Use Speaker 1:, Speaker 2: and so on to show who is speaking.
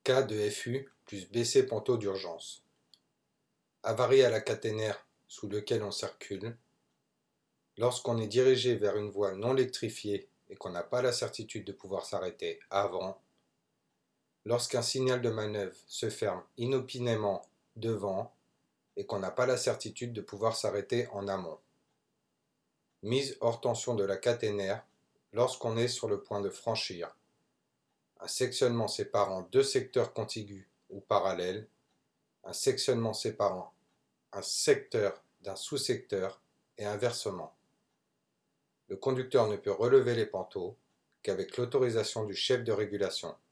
Speaker 1: Cas de FU plus BC Ponto d'urgence. Avarie à la caténaire sous lequel on circule. Lorsqu'on est dirigé vers une voie non électrifiée et qu'on n'a pas la certitude de pouvoir s'arrêter avant. Lorsqu'un signal de manœuvre se ferme inopinément devant et qu'on n'a pas la certitude de pouvoir s'arrêter en amont. Mise hors tension de la caténaire lorsqu'on est sur le point de franchir un sectionnement séparant deux secteurs contigus ou parallèles, un sectionnement séparant un secteur d'un sous-secteur et inversement. Le conducteur ne peut relever les panneaux qu'avec l'autorisation du chef de régulation.